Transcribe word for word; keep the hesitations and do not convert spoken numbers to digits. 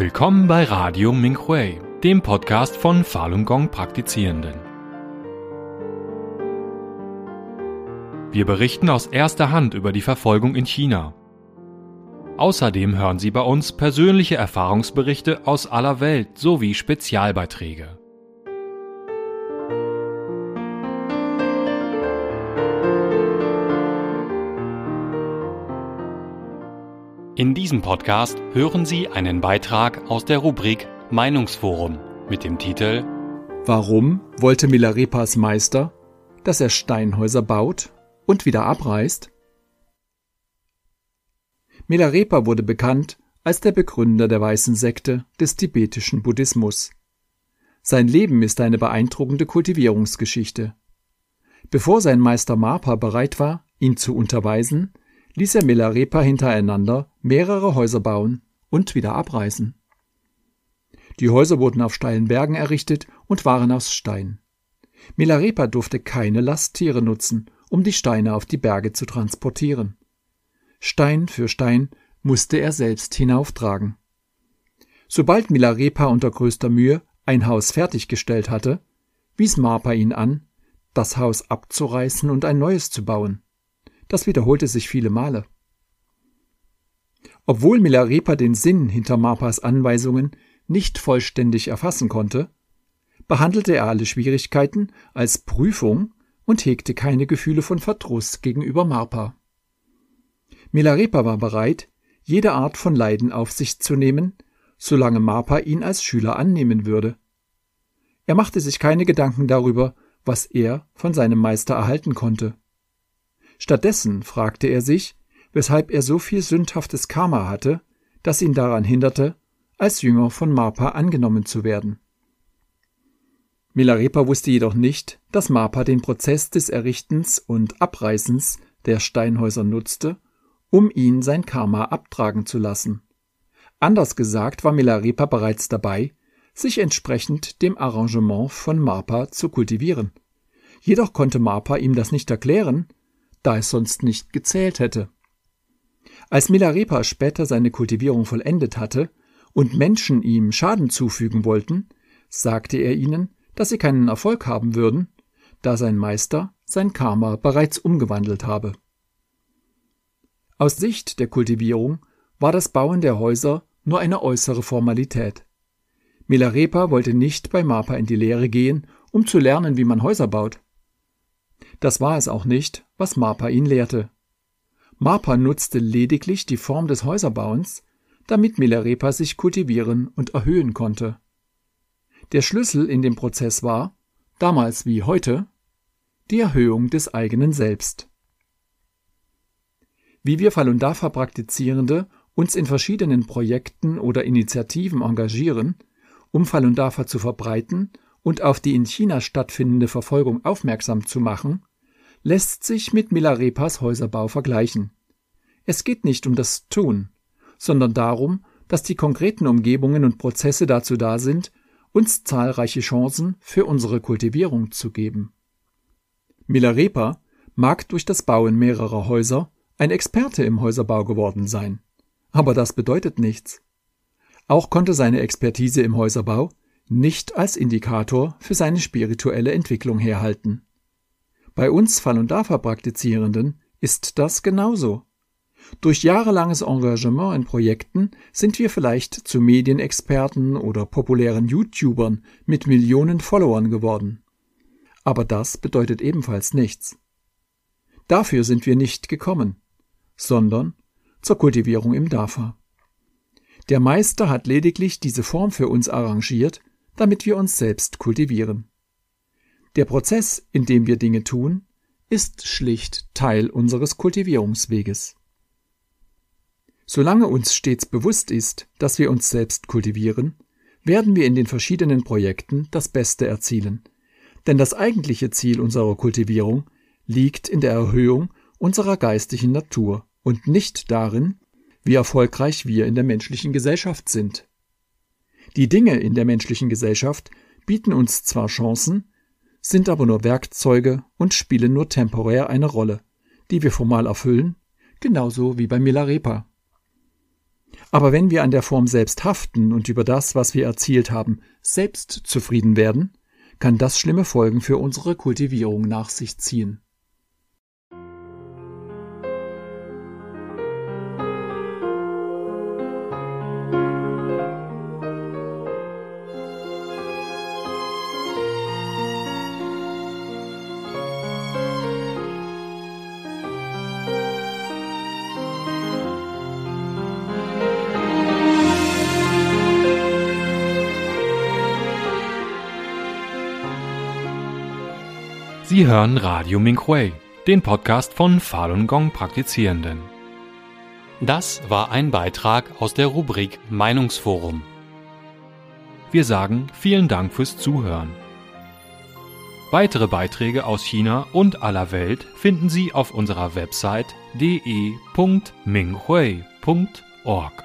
Willkommen bei Radio Minhui, dem Podcast von Falun Gong Praktizierenden. Wir berichten aus erster Hand über die Verfolgung in China. Außerdem hören Sie bei uns persönliche Erfahrungsberichte aus aller Welt sowie Spezialbeiträge. In diesem Podcast hören Sie einen Beitrag aus der Rubrik Meinungsforum mit dem Titel Warum wollte Milarepas Meister, dass er Steinhäuser baut und wieder abreißt? Milarepa wurde bekannt als der Begründer der weißen Sekte des tibetischen Buddhismus. Sein Leben ist eine beeindruckende Kultivierungsgeschichte. Bevor sein Meister Marpa bereit war, ihn zu unterweisen, ließ er Milarepa hintereinander mehrere Häuser bauen und wieder abreißen. Die Häuser wurden auf steilen Bergen errichtet und waren aus Stein. Milarepa durfte keine Lasttiere nutzen, um die Steine auf die Berge zu transportieren. Stein für Stein musste er selbst hinauftragen. Sobald Milarepa unter größter Mühe ein Haus fertiggestellt hatte, wies Marpa ihn an, das Haus abzureißen und ein neues zu bauen. Das wiederholte sich viele Male. Obwohl Milarepa den Sinn hinter Marpas Anweisungen nicht vollständig erfassen konnte, behandelte er alle Schwierigkeiten als Prüfung und hegte keine Gefühle von Verdruss gegenüber Marpa. Milarepa war bereit, jede Art von Leiden auf sich zu nehmen, solange Marpa ihn als Schüler annehmen würde. Er machte sich keine Gedanken darüber, was er von seinem Meister erhalten konnte. Stattdessen fragte er sich, weshalb er so viel sündhaftes Karma hatte, das ihn daran hinderte, als Jünger von Marpa angenommen zu werden. Milarepa wusste jedoch nicht, dass Marpa den Prozess des Errichtens und Abreißens der Steinhäuser nutzte, um ihn sein Karma abtragen zu lassen. Anders gesagt war Milarepa bereits dabei, sich entsprechend dem Arrangement von Marpa zu kultivieren. Jedoch konnte Marpa ihm das nicht erklären, da es sonst nicht gezählt hätte. Als Milarepa später seine Kultivierung vollendet hatte und Menschen ihm Schaden zufügen wollten, sagte er ihnen, dass sie keinen Erfolg haben würden, da sein Meister sein Karma bereits umgewandelt habe. Aus Sicht der Kultivierung war das Bauen der Häuser nur eine äußere Formalität. Milarepa wollte nicht bei Marpa in die Lehre gehen, um zu lernen, wie man Häuser baut. Das war es auch nicht, was Marpa ihn lehrte. Marpa nutzte lediglich die Form des Häuserbauens, damit Milarepa sich kultivieren und erhöhen konnte. Der Schlüssel in dem Prozess war, damals wie heute, die Erhöhung des eigenen Selbst. Wie wir Falun Dafa Praktizierende uns in verschiedenen Projekten oder Initiativen engagieren, um Falun Dafa zu verbreiten und auf die in China stattfindende Verfolgung aufmerksam zu machen, lässt sich mit Milarepas Häuserbau vergleichen. Es geht nicht um das Tun, sondern darum, dass die konkreten Umgebungen und Prozesse dazu da sind, uns zahlreiche Chancen für unsere Kultivierung zu geben. Milarepa mag durch das Bauen mehrerer Häuser ein Experte im Häuserbau geworden sein, aber das bedeutet nichts. Auch konnte seine Expertise im Häuserbau nicht als Indikator für seine spirituelle Entwicklung herhalten. Bei uns Falun Dafa Praktizierenden ist das genauso. Durch jahrelanges Engagement in Projekten sind wir vielleicht zu Medienexperten oder populären YouTubern mit Millionen Followern geworden. Aber das bedeutet ebenfalls nichts. Dafür sind wir nicht gekommen, sondern zur Kultivierung im Dafa. Der Meister hat lediglich diese Form für uns arrangiert, damit wir uns selbst kultivieren. Der Prozess, in dem wir Dinge tun, ist schlicht Teil unseres Kultivierungsweges. Solange uns stets bewusst ist, dass wir uns selbst kultivieren, werden wir in den verschiedenen Projekten das Beste erzielen, denn das eigentliche Ziel unserer Kultivierung liegt in der Erhöhung unserer geistigen Natur und nicht darin, wie erfolgreich wir in der menschlichen Gesellschaft sind. Die Dinge in der menschlichen Gesellschaft bieten uns zwar Chancen, sind aber nur Werkzeuge und spielen nur temporär eine Rolle, die wir formal erfüllen, genauso wie bei Milarepa. Aber wenn wir an der Form selbst haften und über das, was wir erzielt haben, selbst zufrieden werden, kann das schlimme Folgen für unsere Kultivierung nach sich ziehen. Sie hören Radio Minhui, den Podcast von Falun Gong Praktizierenden. Das war ein Beitrag aus der Rubrik Meinungsforum. Wir sagen vielen Dank fürs Zuhören. Weitere Beiträge aus China und aller Welt finden Sie auf unserer Website d e punkt minghui punkt org.